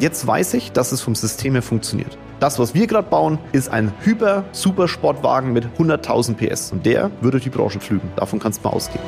Jetzt weiß ich, dass es vom System her funktioniert. Das, was wir gerade bauen, ist ein Hyper-Supersportwagen mit 100.000 PS. Und der würde die Branche pflügen. Davon kannst du mal ausgehen.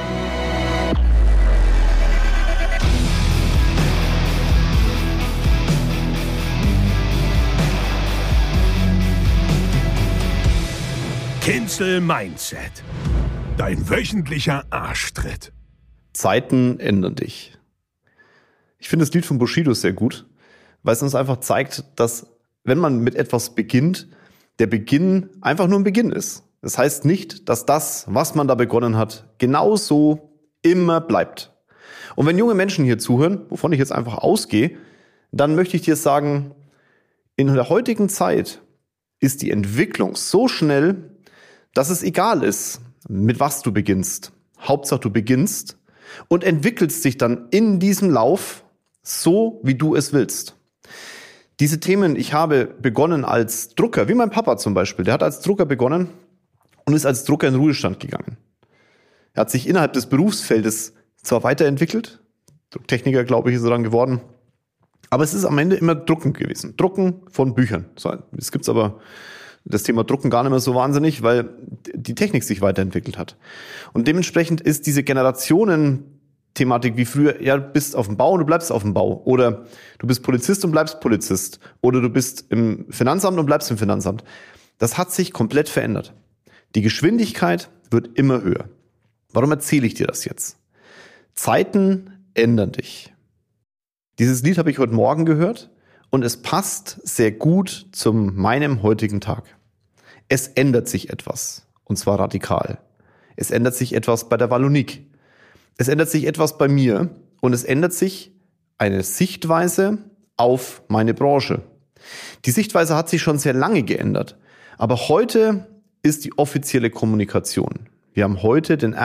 Kinzel Mindset. Dein wöchentlicher Arschtritt. Zeiten ändern dich. Ich finde das Lied von Bushido sehr gut, weil es uns einfach zeigt, dass, wenn man mit etwas beginnt, der Beginn einfach nur ein Beginn ist. Das heißt nicht, dass das, was man da begonnen hat, genauso immer bleibt. Und wenn junge Menschen hier zuhören, wovon ich jetzt einfach ausgehe, dann möchte ich dir sagen, in der heutigen Zeit ist die Entwicklung so schnell, dass es egal ist, mit was du beginnst. Hauptsache du beginnst und entwickelst dich dann in diesem Lauf so, wie du es willst. Diese Themen, ich habe begonnen als Drucker, wie mein Papa zum Beispiel. Der hat als Drucker begonnen und ist als Drucker in den Ruhestand gegangen. Er hat sich innerhalb des Berufsfeldes zwar weiterentwickelt, Drucktechniker, glaube ich, ist er dann geworden, aber es ist am Ende immer Drucken gewesen. Drucken von Büchern. So, es gibt's aber das Thema Drucken gar nicht mehr so wahnsinnig, weil die Technik sich weiterentwickelt hat. Und dementsprechend ist diese Generationen-Thematik wie früher, ja, du bist auf dem Bau und du bleibst auf dem Bau. Oder du bist Polizist und bleibst Polizist. Oder du bist im Finanzamt und bleibst im Finanzamt. Das hat sich komplett verändert. Die Geschwindigkeit wird immer höher. Warum erzähle ich dir das jetzt? Zeiten ändern dich. Dieses Lied habe ich heute Morgen gehört. Und es passt sehr gut zu meinem heutigen Tag. Es ändert sich etwas, und zwar radikal. Es ändert sich etwas bei der Wallonik. Es ändert sich etwas bei mir und es ändert sich eine Sichtweise auf meine Branche. Die Sichtweise hat sich schon sehr lange geändert, aber heute ist die offizielle Kommunikation. Wir haben heute den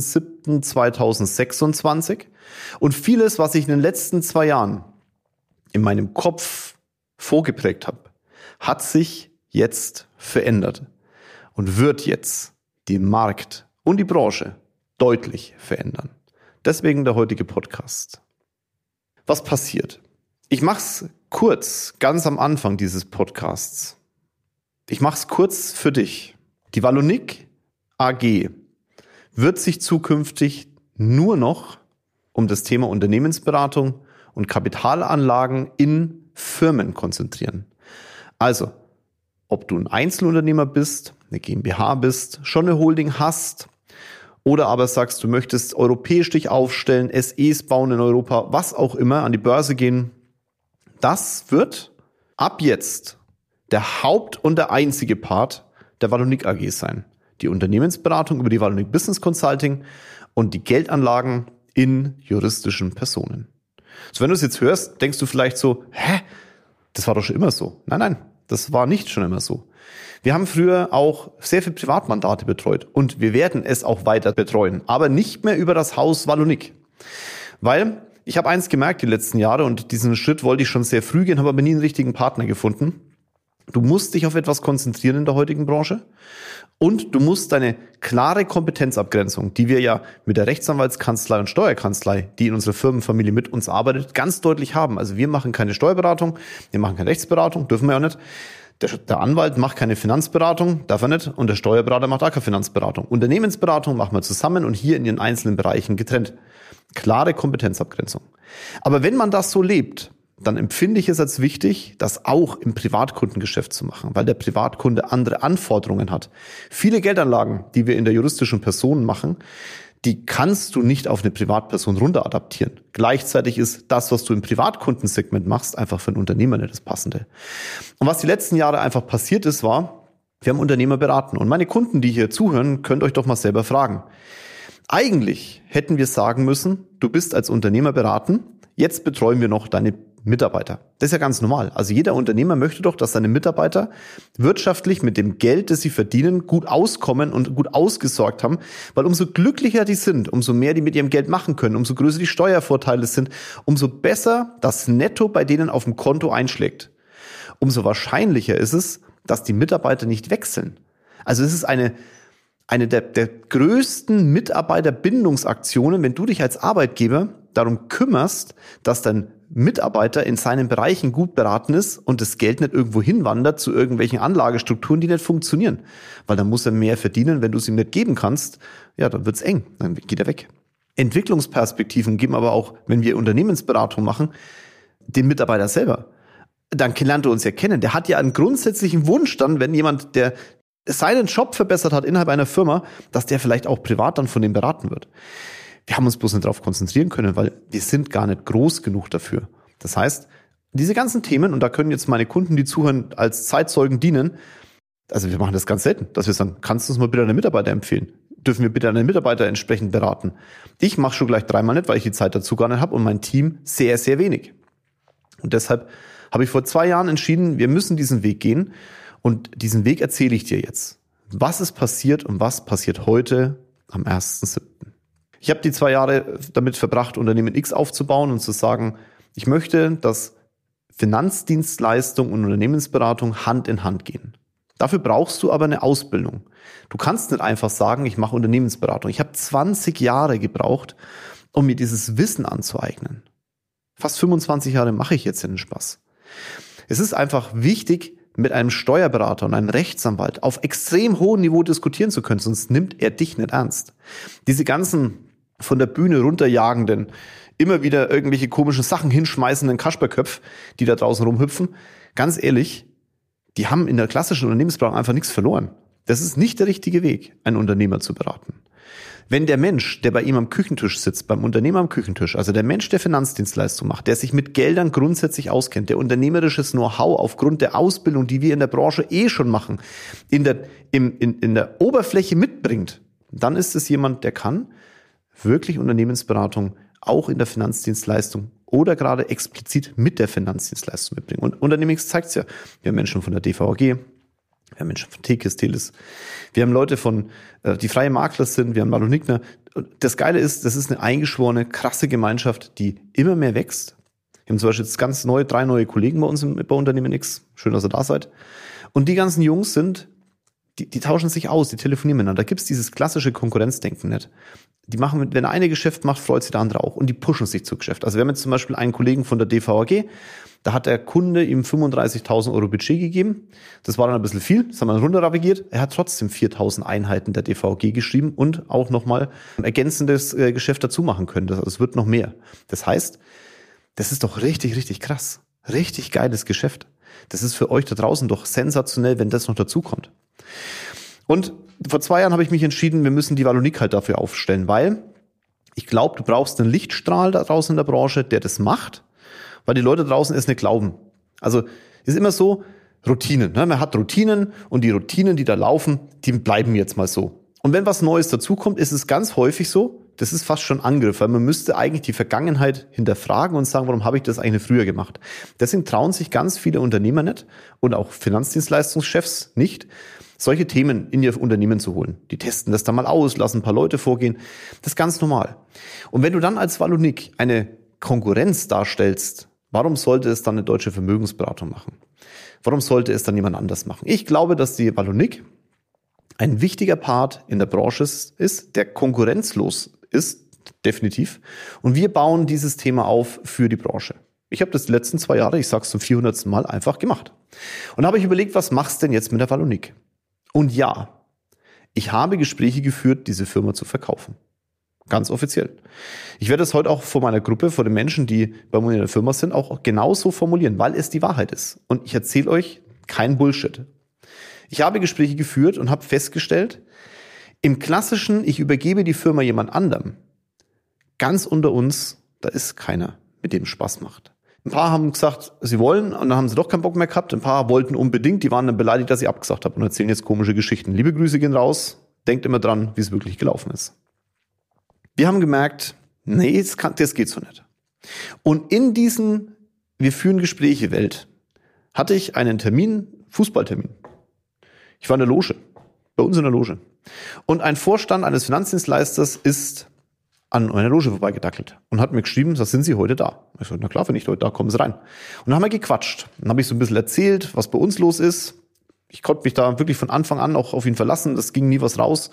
1.7.2026 und vieles, was ich in den letzten 2 Jahren in meinem Kopf vorgeprägt habe, hat sich jetzt verändert und wird jetzt den Markt und die Branche deutlich verändern. Deswegen der heutige Podcast. Was passiert? Ich mache es kurz, ganz am Anfang dieses Podcasts. Ich mache es kurz für dich. Die Wallonik AG wird sich zukünftig nur noch um das Thema Unternehmensberatung und Kapitalanlagen in Firmen konzentrieren. Also, ob du ein Einzelunternehmer bist, eine GmbH bist, schon eine Holding hast oder aber sagst, du möchtest europäisch dich aufstellen, SEs bauen in Europa, was auch immer, an die Börse gehen, das wird ab jetzt der Haupt- und der einzige Part der Wallonik AG sein. Die Unternehmensberatung über die Wallonik Business Consulting und die Geldanlagen in juristischen Personen. So, wenn du es jetzt hörst, denkst du vielleicht so, das war doch schon immer so. Nein, das war nicht schon immer so. Wir haben früher auch sehr viele Privatmandate betreut und wir werden es auch weiter betreuen, aber nicht mehr über das Haus Wallonik. Weil ich habe eins gemerkt die letzten Jahre und diesen Schritt wollte ich schon sehr früh gehen, habe aber nie einen richtigen Partner gefunden. Du musst dich auf etwas konzentrieren in der heutigen Branche und du musst deine klare Kompetenzabgrenzung, die wir ja mit der Rechtsanwaltskanzlei und Steuerkanzlei, die in unserer Firmenfamilie mit uns arbeitet, ganz deutlich haben. Also wir machen keine Steuerberatung, wir machen keine Rechtsberatung, dürfen wir ja nicht. Der Anwalt macht keine Finanzberatung, darf er nicht. Und der Steuerberater macht auch keine Finanzberatung. Unternehmensberatung machen wir zusammen und hier in ihren einzelnen Bereichen getrennt. Klare Kompetenzabgrenzung. Aber wenn man das so lebt, dann empfinde ich es als wichtig, das auch im Privatkundengeschäft zu machen, weil der Privatkunde andere Anforderungen hat. Viele Geldanlagen, die wir in der juristischen Person machen, die kannst du nicht auf eine Privatperson runter adaptieren. Gleichzeitig ist das, was du im Privatkundensegment machst, einfach für einen Unternehmer nicht das Passende. Und was die letzten Jahre einfach passiert ist, war, wir haben Unternehmer beraten. Und meine Kunden, die hier zuhören, könnt euch doch mal selber fragen. Eigentlich hätten wir sagen müssen, du bist als Unternehmer beraten, jetzt betreuen wir noch deine Mitarbeiter. Das ist ja ganz normal. Also jeder Unternehmer möchte doch, dass seine Mitarbeiter wirtschaftlich mit dem Geld, das sie verdienen, gut auskommen und gut ausgesorgt haben, weil umso glücklicher die sind, umso mehr die mit ihrem Geld machen können, umso größer die Steuervorteile sind, umso besser das Netto bei denen auf dem Konto einschlägt. Umso wahrscheinlicher ist es, dass die Mitarbeiter nicht wechseln. Also es ist eine der größten Mitarbeiterbindungsaktionen, wenn du dich als Arbeitgeber darum kümmerst, dass dein Mitarbeiter in seinen Bereichen gut beraten ist und das Geld nicht irgendwo hinwandert zu irgendwelchen Anlagestrukturen, die nicht funktionieren. Weil dann muss er mehr verdienen, wenn du es ihm nicht geben kannst, ja, dann wird's eng, dann geht er weg. Entwicklungsperspektiven geben aber auch, wenn wir Unternehmensberatung machen, den Mitarbeiter selber. Dann lernt er uns ja kennen. Der hat ja einen grundsätzlichen Wunsch dann, wenn jemand, der seinen Job verbessert hat innerhalb einer Firma, dass der vielleicht auch privat dann von dem beraten wird. Wir haben uns bloß nicht darauf konzentrieren können, weil wir sind gar nicht groß genug dafür. Das heißt, diese ganzen Themen, und da können jetzt meine Kunden, die zuhören, als Zeitzeugen dienen, also wir machen das ganz selten, dass wir sagen, kannst du uns mal bitte einen Mitarbeiter empfehlen? Dürfen wir bitte einen Mitarbeiter entsprechend beraten? Ich mache schon gleich 3-mal nicht, weil ich die Zeit dazu gar nicht habe und mein Team sehr, sehr wenig. Und deshalb habe ich vor 2 Jahren entschieden, wir müssen diesen Weg gehen und diesen Weg erzähle ich dir jetzt. Was ist passiert und was passiert heute am 1.7.? Ich habe die 2 Jahre damit verbracht, Unternehmen X aufzubauen und zu sagen, ich möchte, dass Finanzdienstleistung und Unternehmensberatung Hand in Hand gehen. Dafür brauchst du aber eine Ausbildung. Du kannst nicht einfach sagen, ich mache Unternehmensberatung. Ich habe 20 Jahre gebraucht, um mir dieses Wissen anzueignen. Fast 25 Jahre mache ich jetzt den Spaß. Es ist einfach wichtig, mit einem Steuerberater und einem Rechtsanwalt auf extrem hohem Niveau diskutieren zu können, sonst nimmt er dich nicht ernst. Diese ganzen von der Bühne runterjagenden, immer wieder irgendwelche komischen Sachen hinschmeißenden Kasperköpf, die da draußen rumhüpfen, ganz ehrlich, die haben in der klassischen Unternehmensberatung einfach nichts verloren. Das ist nicht der richtige Weg, einen Unternehmer zu beraten. Wenn der Mensch, der bei ihm am Küchentisch sitzt, beim Unternehmer am Küchentisch, also der Mensch, der Finanzdienstleistung macht, der sich mit Geldern grundsätzlich auskennt, der unternehmerisches Know-how aufgrund der Ausbildung, die wir in der Branche schon machen, in der Oberfläche mitbringt, dann ist es jemand, der kann wirklich Unternehmensberatung auch in der Finanzdienstleistung oder gerade explizit mit der Finanzdienstleistung mitbringen. Und Unternehmens zeigt es ja. Wir haben Menschen von der DVAG, wir haben Menschen von Tekis, Teles, wir haben Leute von, die freie Makler sind, wir haben Malo Nickner. Das Geile ist, das ist eine eingeschworene, krasse Gemeinschaft, die immer mehr wächst. Wir haben zum Beispiel jetzt ganz 3 neue Kollegen bei uns bei Unternehmen X. Schön, dass ihr da seid. Und die ganzen Jungs die tauschen sich aus, die telefonieren miteinander. Da gibt's dieses klassische Konkurrenzdenken nicht. Die machen, wenn der eine Geschäft macht, freut sich der andere auch. Und die pushen sich zu Geschäft. Also wir haben jetzt zum Beispiel einen Kollegen von der DVAG, da hat der Kunde ihm 35.000 Euro Budget gegeben. Das war dann ein bisschen viel, das haben wir dann runternavigiert. Er hat trotzdem 4.000 Einheiten der DVAG geschrieben und auch nochmal ein ergänzendes Geschäft dazu machen können. Also es wird noch mehr. Das heißt, das ist doch richtig, richtig krass. Richtig geiles Geschäft. Das ist für euch da draußen doch sensationell, wenn das noch dazu kommt. Und vor 2 Jahren habe ich mich entschieden, wir müssen die Valonik halt dafür aufstellen, weil ich glaube, du brauchst einen Lichtstrahl da draußen in der Branche, der das macht, weil die Leute draußen es nicht glauben. Also ist immer so, Routinen. Ne? Man hat Routinen und die Routinen, die da laufen, die bleiben jetzt mal so. Und wenn was Neues dazukommt, ist es ganz häufig so, das ist fast schon Angriff, weil man müsste eigentlich die Vergangenheit hinterfragen und sagen, warum habe ich das eigentlich früher gemacht? Deswegen trauen sich ganz viele Unternehmer nicht und auch Finanzdienstleistungschefs nicht, solche Themen in ihr Unternehmen zu holen. Die testen das dann mal aus, lassen ein paar Leute vorgehen. Das ist ganz normal. Und wenn du dann als Valonik eine Konkurrenz darstellst, warum sollte es dann eine deutsche Vermögensberatung machen? Warum sollte es dann jemand anders machen? Ich glaube, dass die Valonik ein wichtiger Part in der Branche ist, der konkurrenzlos ist, definitiv. Und wir bauen dieses Thema auf für die Branche. Ich habe das die letzten 2 Jahre, ich sag's zum 400. Mal, einfach gemacht. Und habe ich überlegt, was machst du denn jetzt mit der Valonik? Und ja, ich habe Gespräche geführt, diese Firma zu verkaufen. Ganz offiziell. Ich werde es heute auch vor meiner Gruppe, vor den Menschen, die bei mir in der Firma sind, auch genauso formulieren, weil es die Wahrheit ist. Und ich erzähle euch kein Bullshit. Ich habe Gespräche geführt und habe festgestellt, im klassischen, ich übergebe die Firma jemand anderem, ganz unter uns, da ist keiner, mit dem Spaß macht. Ein paar haben gesagt, sie wollen, und dann haben sie doch keinen Bock mehr gehabt. Ein paar wollten unbedingt, die waren dann beleidigt, dass ich abgesagt habe und erzählen jetzt komische Geschichten. Liebe Grüße gehen raus, denkt immer dran, wie es wirklich gelaufen ist. Wir haben gemerkt, nee, das geht so nicht. Und in diesen wir führen Gespräche Welt hatte ich einen Termin, Fußballtermin. Ich war in der Loge, bei uns in der Loge. Und ein Vorstand eines Finanzdienstleisters ist an meiner Loge vorbeigedackelt und hat mir geschrieben, da sind Sie heute da. Ich so, na klar, wenn ich heute da, kommen Sie rein. Und dann haben wir gequatscht. Dann habe ich so ein bisschen erzählt, was bei uns los ist. Ich konnte mich da wirklich von Anfang an auch auf ihn verlassen. Das ging nie was raus.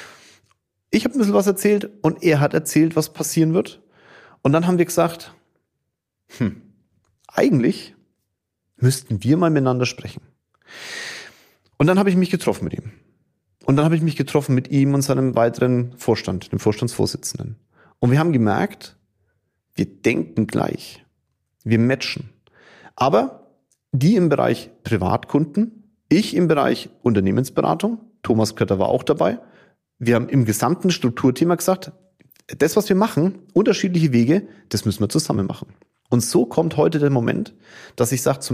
Ich habe ein bisschen was erzählt und er hat erzählt, was passieren wird. Und dann haben wir gesagt, eigentlich müssten wir mal miteinander sprechen. Und dann habe ich mich getroffen mit ihm. Und dann habe ich mich getroffen mit ihm und seinem weiteren Vorstand, dem Vorstandsvorsitzenden. Und wir haben gemerkt, wir denken gleich. Wir matchen. Aber die im Bereich Privatkunden, ich im Bereich Unternehmensberatung, Thomas Kötter war auch dabei. Wir haben im gesamten Strukturthema gesagt, das, was wir machen, unterschiedliche Wege, das müssen wir zusammen machen. Und so kommt heute der Moment, dass ich sage, zum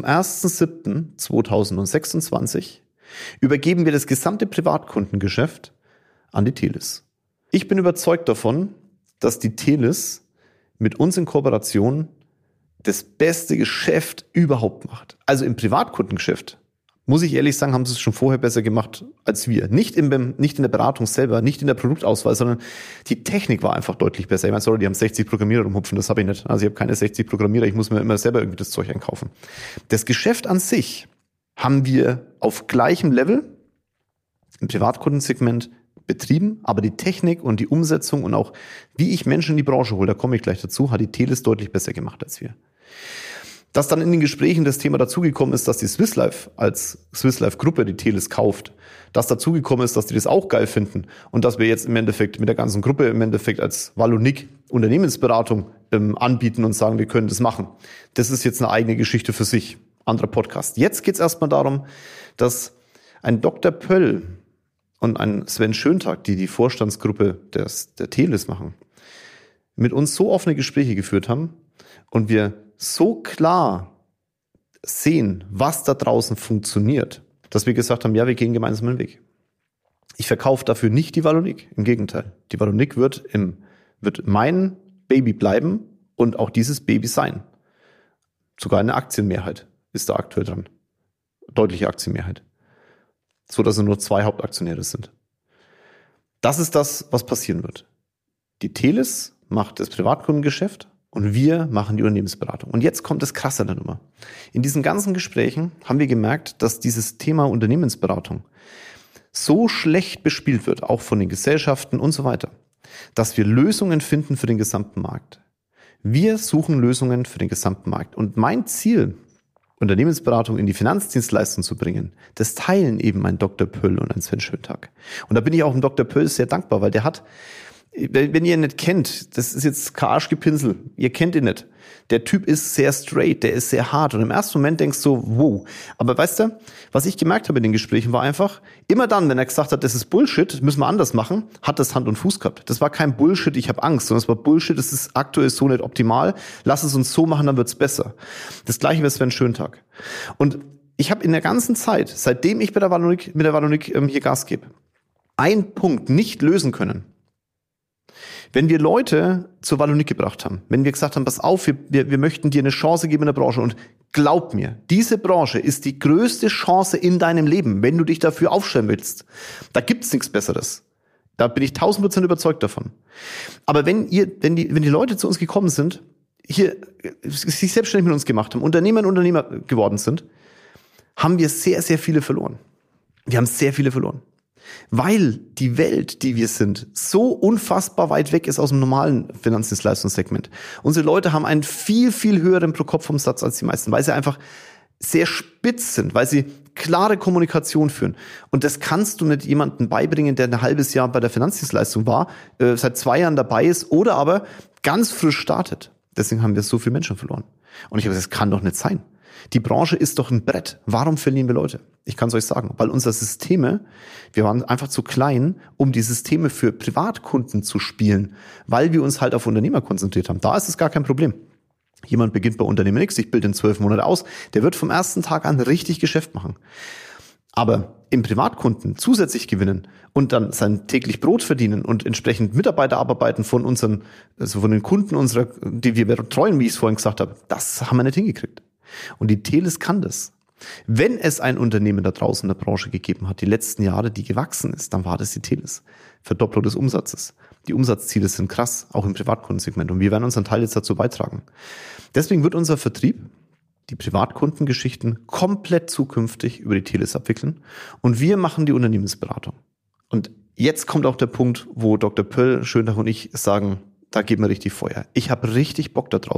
1.7.2026 übergeben wir das gesamte Privatkundengeschäft an die Telis. Ich bin überzeugt davon, dass die Telis mit uns in Kooperation das beste Geschäft überhaupt macht. Also im Privatkundengeschäft, muss ich ehrlich sagen, haben sie es schon vorher besser gemacht als wir. Nicht in der Beratung selber, nicht in der Produktauswahl, sondern die Technik war einfach deutlich besser. Ich meine, sorry, die haben 60 Programmierer rumhupfen, das habe ich nicht. Also ich habe keine 60 Programmierer, ich muss mir immer selber irgendwie das Zeug einkaufen. Das Geschäft an sich haben wir auf gleichem Level im Privatkundensegment betrieben, aber die Technik und die Umsetzung und auch wie ich Menschen in die Branche hole, da komme ich gleich dazu, hat die Telis deutlich besser gemacht als wir. Dass dann in den Gesprächen das Thema dazugekommen ist, dass die Swiss Life als Swiss Life Gruppe die Telis kauft, dass dazugekommen ist, dass die das auch geil finden und dass wir jetzt im Endeffekt mit der ganzen Gruppe im Endeffekt als Valonic Unternehmensberatung anbieten und sagen, wir können das machen. Das ist jetzt eine eigene Geschichte für sich, anderer Podcast. Jetzt geht's erstmal darum, dass ein Dr. Pöll und ein Sven Schöntag, die Vorstandsgruppe der Telis machen, mit uns so offene Gespräche geführt haben und wir so klar sehen, was da draußen funktioniert, dass wir gesagt haben, ja, wir gehen gemeinsam einen Weg. Ich verkaufe dafür nicht die Valonic, im Gegenteil. Die Valonic wird mein Baby bleiben und auch dieses Baby sein. Sogar eine Aktienmehrheit ist da aktuell dran. Deutliche Aktienmehrheit. So dass es nur 2 Hauptaktionäre sind. Das ist das, was passieren wird. Die Telis macht das Privatkundengeschäft und wir machen die Unternehmensberatung. Und jetzt kommt das Krasse an der Nummer. In diesen ganzen Gesprächen haben wir gemerkt, dass dieses Thema Unternehmensberatung so schlecht bespielt wird, auch von den Gesellschaften und so weiter, dass wir Lösungen finden für den gesamten Markt. Wir suchen Lösungen für den gesamten Markt. Und mein Ziel, Unternehmensberatung in die Finanzdienstleistung zu bringen, das teilen eben ein Dr. Pöll und ein Sven Schöntag. Und da bin ich auch dem Dr. Pöll sehr dankbar, weil der hat, wenn ihr ihn nicht kennt, das ist jetzt kein Arschgepinsel, ihr kennt ihn nicht. Der Typ ist sehr straight, der ist sehr hart und im ersten Moment denkst du, wow. Aber weißt du, was ich gemerkt habe in den Gesprächen war einfach, immer dann, wenn er gesagt hat, das ist Bullshit, müssen wir anders machen, hat das Hand und Fuß gehabt. Das war kein Bullshit, ich habe Angst, sondern es war Bullshit, das ist aktuell so nicht optimal, lass es uns so machen, dann wird's besser. Das gleiche wie Sven Schöntag. Und ich habe in der ganzen Zeit, seitdem ich mit der Valonic hier Gas gebe, einen Punkt nicht lösen können. Wenn wir Leute zur Valonic gebracht haben, wenn wir gesagt haben, pass auf, wir möchten dir eine Chance geben in der Branche und glaub mir, diese Branche ist die größte Chance in deinem Leben, wenn du dich dafür aufstellen willst. Da gibt's nichts Besseres. Da bin ich 1000% überzeugt davon. Aber wenn die Leute zu uns gekommen sind, hier sich selbstständig mit uns gemacht haben, Unternehmer geworden sind, haben wir sehr, sehr viele verloren. Wir haben sehr viele verloren. Weil die Welt, die wir sind, so unfassbar weit weg ist aus dem normalen Finanzdienstleistungssegment. Unsere Leute haben einen viel, viel höheren Pro-Kopf-Umsatz als die meisten, weil sie einfach sehr spitz sind, weil sie klare Kommunikation führen. Und das kannst du nicht jemandem beibringen, der ein halbes Jahr bei der Finanzdienstleistung war, seit 2 Jahren dabei ist oder aber ganz frisch startet. Deswegen haben wir so viele Menschen verloren. Und ich habe gesagt, das kann doch nicht sein. Die Branche ist doch ein Brett. Warum verlieren wir Leute? Ich kann es euch sagen, weil unsere Systeme, wir waren einfach zu klein, um die Systeme für Privatkunden zu spielen, weil wir uns halt auf Unternehmer konzentriert haben. Da ist es gar kein Problem. Jemand beginnt bei Unternehmen X, ich bilde in 12 Monate aus, der wird vom ersten Tag an richtig Geschäft machen. Aber im Privatkunden zusätzlich gewinnen und dann sein täglich Brot verdienen und entsprechend Mitarbeiter abarbeiten von den Kunden die wir betreuen, wie ich es vorhin gesagt habe, das haben wir nicht hingekriegt. Und die Telis kann das. Wenn es ein Unternehmen da draußen in der Branche gegeben hat, die letzten Jahre, die gewachsen ist, dann war das die Telis. Verdopplung des Umsatzes. Die Umsatzziele sind krass, auch im Privatkundensegment. Und wir werden unseren Teil jetzt dazu beitragen. Deswegen wird unser Vertrieb die Privatkundengeschichten komplett zukünftig über die Telis abwickeln. Und wir machen die Unternehmensberatung. Und jetzt kommt auch der Punkt, wo Dr. Pöll, Schöntag und ich sagen, da geben wir richtig Feuer. Ich habe richtig Bock da draußen,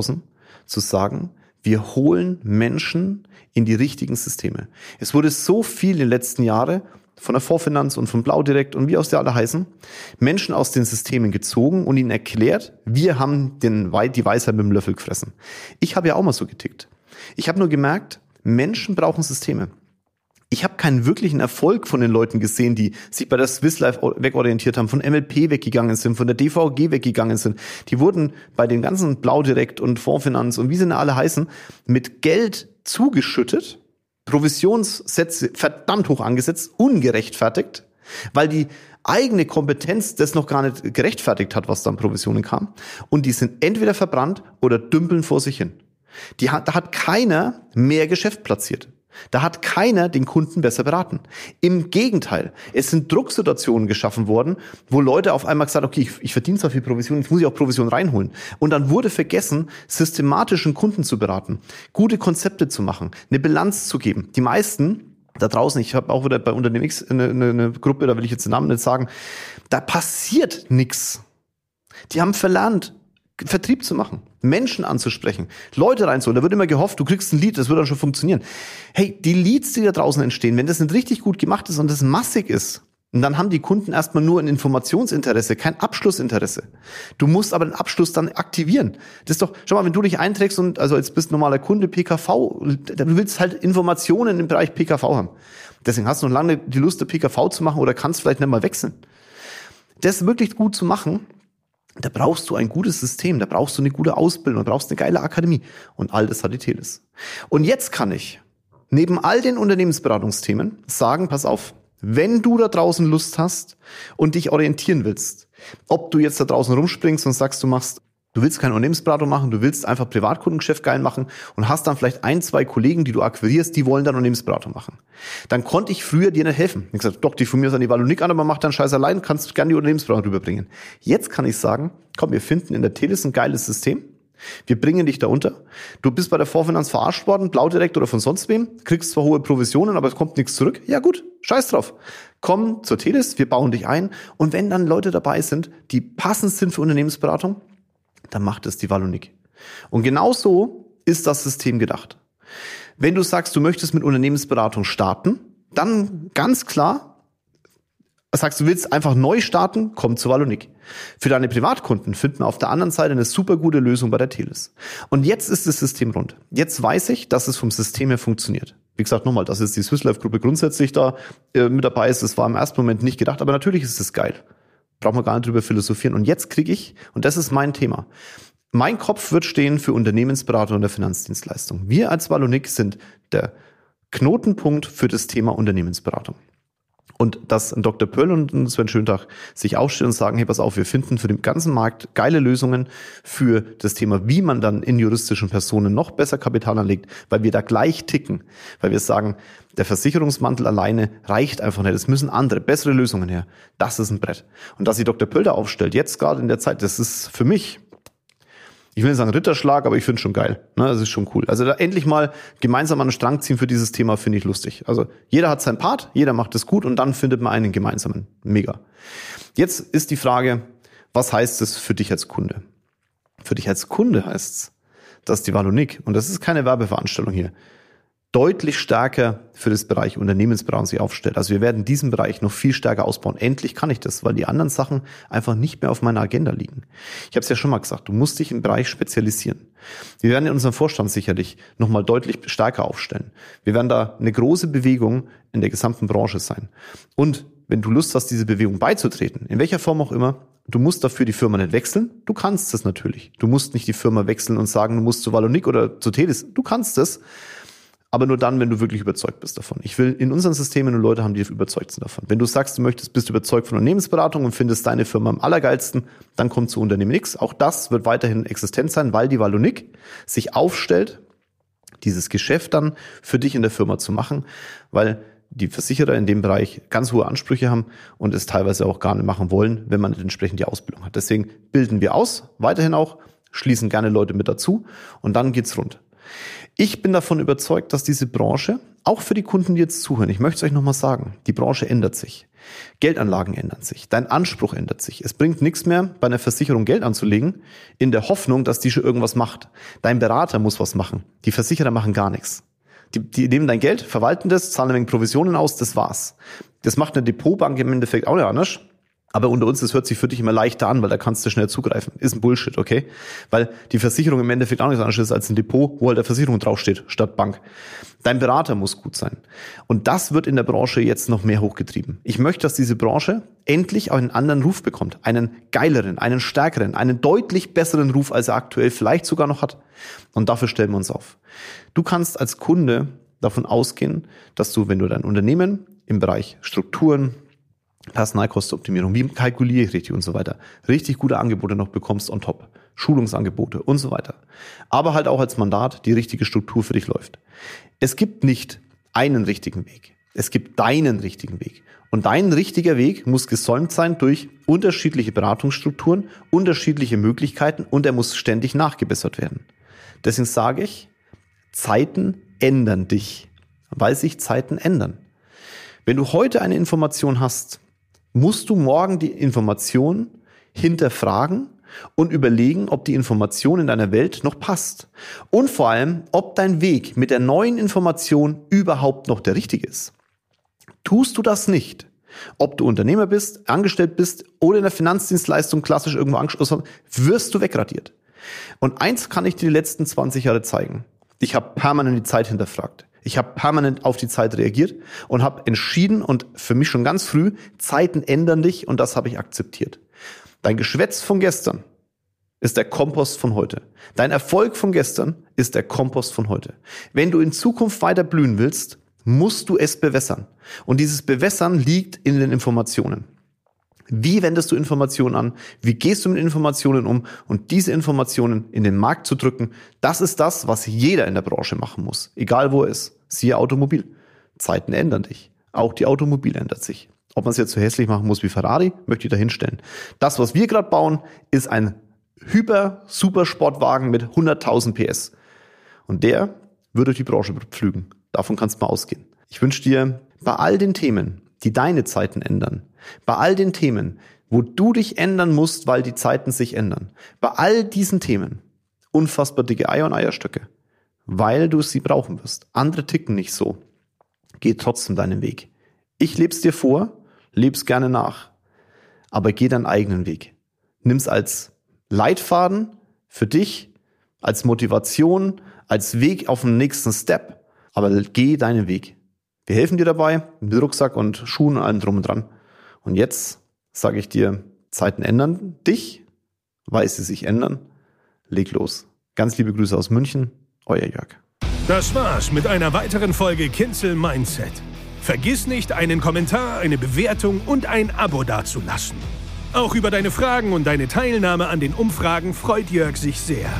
zu sagen, wir holen Menschen in die richtigen Systeme. Es wurde so viel in den letzten Jahren von der Vorfinanz und von Blau Direkt und wie auch sie alle heißen, Menschen aus den Systemen gezogen und ihnen erklärt, wir haben die Weisheit mit dem Löffel gefressen. Ich habe ja auch mal so getickt. Ich habe nur gemerkt, Menschen brauchen Systeme. Ich habe keinen wirklichen Erfolg von den Leuten gesehen, die sich bei der Swiss Life wegorientiert haben, von MLP weggegangen sind, von der DVG weggegangen sind. Die wurden bei den ganzen Blau Direkt und Fondsfinanz und wie sie alle heißen, mit Geld zugeschüttet, Provisionssätze verdammt hoch angesetzt, ungerechtfertigt, weil die eigene Kompetenz das noch gar nicht gerechtfertigt hat, was da an Provisionen kam. Und die sind entweder verbrannt oder dümpeln vor sich hin. Da hat keiner mehr Geschäft platziert. Da hat keiner den Kunden besser beraten. Im Gegenteil, es sind Drucksituationen geschaffen worden, wo Leute auf einmal gesagt haben, okay, ich verdiene zwar viel Provision, jetzt muss ich auch Provision reinholen. Und dann wurde vergessen, systematischen Kunden zu beraten, gute Konzepte zu machen, eine Bilanz zu geben. Die meisten da draußen, ich habe auch wieder bei Unternehmen X eine Gruppe, da will ich jetzt den Namen nicht sagen, da passiert nichts. Die haben verlernt, Vertrieb zu machen, Menschen anzusprechen, Leute reinzuholen. Da wird immer gehofft, du kriegst ein Lead, das wird dann schon funktionieren. Hey, die Leads, die da draußen entstehen, wenn das nicht richtig gut gemacht ist und das massig ist, und dann haben die Kunden erstmal nur ein Informationsinteresse, kein Abschlussinteresse. Du musst aber den Abschluss dann aktivieren. Das ist doch, schau mal, wenn du dich einträgst und also jetzt bist du normaler Kunde PKV, du willst halt Informationen im Bereich PKV haben. Deswegen hast du noch lange die Lust, der PKV zu machen oder kannst vielleicht nicht mal wechseln. Das wirklich gut zu machen, da brauchst du ein gutes System, da brauchst du eine gute Ausbildung, da brauchst du eine geile Akademie. Und all das hat die Teles. Und jetzt kann ich neben all den Unternehmensberatungsthemen sagen, pass auf, wenn du da draußen Lust hast und dich orientieren willst, ob du jetzt da draußen rumspringst und sagst, du willst keine Unternehmensberatung machen, du willst einfach Privatkundengeschäft geil machen und hast dann vielleicht 1, 2 Kollegen, die du akquirierst, die wollen dann Unternehmensberatung machen. Dann konnte ich früher dir nicht helfen. Ich habe gesagt, doch, die von mir ist an die Valunik an, aber mach dann Scheiß allein, kannst gerne die Unternehmensberatung rüberbringen. Jetzt kann ich sagen, komm, wir finden in der Teles ein geiles System. Wir bringen dich da unter. Du bist bei der Vorfinanz verarscht worden, Blau Direkt oder von sonst wem, kriegst zwar hohe Provisionen, aber es kommt nichts zurück. Ja gut, scheiß drauf. Komm zur Teles, wir bauen dich ein. Und wenn dann Leute dabei sind, die passend sind für Unternehmensberatung, dann macht es die Valunik. Und genau so ist das System gedacht. Wenn du sagst, du möchtest mit Unternehmensberatung starten, dann ganz klar, sagst du willst einfach neu starten, komm zur Valunik. Für deine Privatkunden finden wir auf der anderen Seite eine super gute Lösung bei der Teles. Und jetzt ist das System rund. Jetzt weiß ich, dass es vom System her funktioniert. Wie gesagt, nochmal, dass jetzt die Swiss Life Gruppe grundsätzlich da mit dabei ist, das war im ersten Moment nicht gedacht, aber natürlich ist es geil. Brauchen wir gar nicht drüber philosophieren. Und jetzt kriege ich, und das ist mein Thema, mein Kopf wird stehen für Unternehmensberatung und der Finanzdienstleistung. Wir als Valunik sind der Knotenpunkt für das Thema Unternehmensberatung. Und dass ein Dr. Pöll und ein Sven Schöntag sich aufstellen und sagen, hey, pass auf, wir finden für den ganzen Markt geile Lösungen für das Thema, wie man dann in juristischen Personen noch besser Kapital anlegt, weil wir da gleich ticken, weil wir sagen, der Versicherungsmantel alleine reicht einfach nicht. Es müssen andere, bessere Lösungen her. Das ist ein Brett. Und dass sich Dr. Pöll da aufstellt, jetzt gerade in der Zeit, das ist für mich, ich will nicht sagen Ritterschlag, aber ich finde es schon geil. Ne, das ist schon cool. Also da endlich mal gemeinsam an den Strang ziehen für dieses Thema finde ich lustig. Also jeder hat seinen Part, jeder macht es gut und dann findet man einen gemeinsamen. Mega. Jetzt ist die Frage, was heißt es für dich als Kunde? Für dich als Kunde heißt es, dass die Valunik, und das ist keine Werbeveranstaltung hier, deutlich stärker für das Bereich Unternehmensberatung sich aufstellt. Also wir werden diesen Bereich noch viel stärker ausbauen. Endlich kann ich das, weil die anderen Sachen einfach nicht mehr auf meiner Agenda liegen. Ich habe es ja schon mal gesagt, du musst dich im Bereich spezialisieren. Wir werden in unserem Vorstand sicherlich nochmal deutlich stärker aufstellen. Wir werden da eine große Bewegung in der gesamten Branche sein. Und wenn du Lust hast, diese Bewegung beizutreten, in welcher Form auch immer, du musst dafür die Firma nicht wechseln. Du kannst das natürlich. Du musst nicht die Firma wechseln und sagen, du musst zu Valunik oder zu Teles. Du kannst das. Aber nur dann, wenn du wirklich überzeugt bist davon. Ich will in unseren Systemen nur Leute haben, die überzeugt sind davon. Wenn du sagst, bist du überzeugt von Unternehmensberatung und findest deine Firma am allergeilsten, dann komm zu Unternehmen X. Auch das wird weiterhin existent sein, weil die Valunik sich aufstellt, dieses Geschäft dann für dich in der Firma zu machen, weil die Versicherer in dem Bereich ganz hohe Ansprüche haben und es teilweise auch gar nicht machen wollen, wenn man entsprechend die Ausbildung hat. Deswegen bilden wir aus, weiterhin auch, schließen gerne Leute mit dazu und dann geht's rund. Ich bin davon überzeugt, dass diese Branche auch für die Kunden, die jetzt zuhören, ich möchte es euch nochmal sagen, die Branche ändert sich. Geldanlagen ändern sich, dein Anspruch ändert sich. Es bringt nichts mehr, bei einer Versicherung Geld anzulegen, in der Hoffnung, dass die schon irgendwas macht. Dein Berater muss was machen. Die Versicherer machen gar nichts. Die nehmen dein Geld, verwalten das, zahlen eine Menge Provisionen aus, das war's. Das macht eine Depotbank im Endeffekt auch nicht anders. Aber unter uns, das hört sich für dich immer leichter an, weil da kannst du schnell zugreifen. Ist ein Bullshit, okay? Weil die Versicherung im Endeffekt auch nichts anderes ist als ein Depot, wo halt der Versicherung draufsteht, statt Bank. Dein Berater muss gut sein. Und das wird in der Branche jetzt noch mehr hochgetrieben. Ich möchte, dass diese Branche endlich auch einen anderen Ruf bekommt. Einen geileren, einen stärkeren, einen deutlich besseren Ruf, als er aktuell vielleicht sogar noch hat. Und dafür stellen wir uns auf. Du kannst als Kunde davon ausgehen, dass du, wenn du dein Unternehmen im Bereich Strukturen, Personalkostenoptimierung, wie kalkuliere ich richtig und so weiter, richtig gute Angebote noch bekommst on top, Schulungsangebote und so weiter. Aber halt auch als Mandat die richtige Struktur für dich läuft. Es gibt nicht einen richtigen Weg. Es gibt deinen richtigen Weg. Und dein richtiger Weg muss gesäumt sein durch unterschiedliche Beratungsstrukturen, unterschiedliche Möglichkeiten und er muss ständig nachgebessert werden. Deswegen sage ich, Zeiten ändern dich, weil sich Zeiten ändern. Wenn du heute eine Information hast, musst du morgen die Information hinterfragen und überlegen, ob die Information in deiner Welt noch passt. Und vor allem, ob dein Weg mit der neuen Information überhaupt noch der richtige ist. Tust du das nicht, ob du Unternehmer bist, angestellt bist oder in der Finanzdienstleistung klassisch irgendwo angeschlossen, wirst du wegradiert. Und eins kann ich dir die letzten 20 Jahre zeigen. Ich habe permanent die Zeit hinterfragt. Ich habe permanent auf die Zeit reagiert und habe entschieden und für mich schon ganz früh, Zeiten ändern dich und das habe ich akzeptiert. Dein Geschwätz von gestern ist der Kompost von heute. Dein Erfolg von gestern ist der Kompost von heute. Wenn du in Zukunft weiter blühen willst, musst du es bewässern. Und dieses Bewässern liegt in den Informationen. Wie wendest du Informationen an? Wie gehst du mit Informationen um? Und diese Informationen in den Markt zu drücken, das ist das, was jeder in der Branche machen muss. Egal wo er ist. Siehe Automobil. Zeiten ändern dich. Auch die Automobil ändert sich. Ob man es jetzt so hässlich machen muss wie Ferrari, möchte ich da hinstellen. Das, was wir gerade bauen, ist ein Super-Sportwagen mit 100.000 PS. Und der wird durch die Branche pflügen. Davon kannst du mal ausgehen. Ich wünsche dir bei all den Themen, die deine Zeiten ändern, bei all den Themen, wo du dich ändern musst, weil die Zeiten sich ändern, bei all diesen Themen unfassbar dicke Eier und Eierstöcke, weil du sie brauchen wirst. Andere ticken nicht so. Geh trotzdem deinen Weg. Ich leb's dir vor, leb's gerne nach, aber geh deinen eigenen Weg. Nimm's als Leitfaden für dich, als Motivation, als Weg auf den nächsten Step, aber geh deinen Weg. Wir helfen dir dabei, mit Rucksack und Schuhen und allem drum und dran. Und jetzt sage ich dir, Zeiten ändern dich, weil sie sich ändern. Leg los. Ganz liebe Grüße aus München, euer Jörg. Das war's mit einer weiteren Folge Kinzel Mindset. Vergiss nicht, einen Kommentar, eine Bewertung und ein Abo dazulassen. Auch über deine Fragen und deine Teilnahme an den Umfragen freut Jörg sich sehr.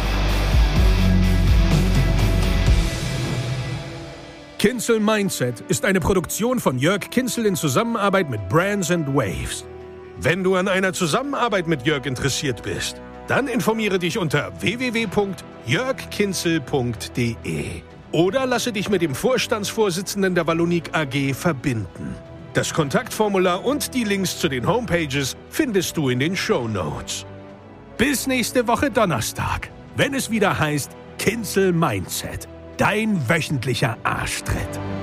Kinzel Mindset ist eine Produktion von Jörg Kinzel in Zusammenarbeit mit Brands & Waves. Wenn du an einer Zusammenarbeit mit Jörg interessiert bist, dann informiere dich unter www.jörgkinzel.de oder lasse dich mit dem Vorstandsvorsitzenden der Wallonik AG verbinden. Das Kontaktformular und die Links zu den Homepages findest du in den Shownotes. Bis nächste Woche Donnerstag, wenn es wieder heißt Kinzel Mindset. Dein wöchentlicher Arschtritt.